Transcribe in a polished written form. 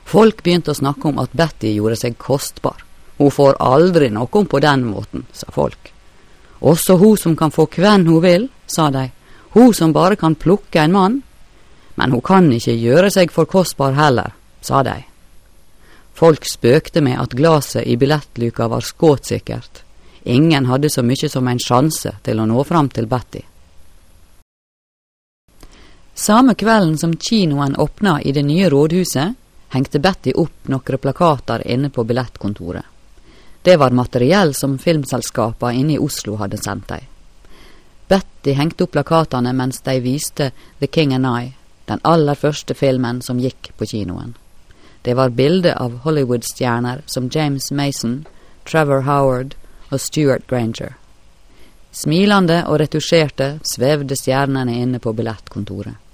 Folk begynte å snakke om at Betty gjorde seg kostbar. Hun får aldri noen på den måten, sa folk. Også hun som kan få hvem hun vil, sa de. Hun som bare kan plukke en mann. Men hun kan ikke gjøre seg for kostbar heller, sa de. Folk spøkte med at glaset i billettluka var skåtsikkert. Ingen hadde så mye som en sjanse til å nå fram til Betty. Samme kvelden som kinoen åpna i det nye rådhuset, hengte Betty opp noen plakater inne på billettkontoret. Det var materiell som filmselskapene inne i Oslo hadde sendt deg. Betty hengte opp plakatene mens de viste The King and I, den aller første filmen som gikk på kinoen. Det var bilder av Hollywood-stjerner som James Mason, Trevor Howard og Stuart Granger. Smilende og retusjerte svevde stjernene inne på billettkontoret.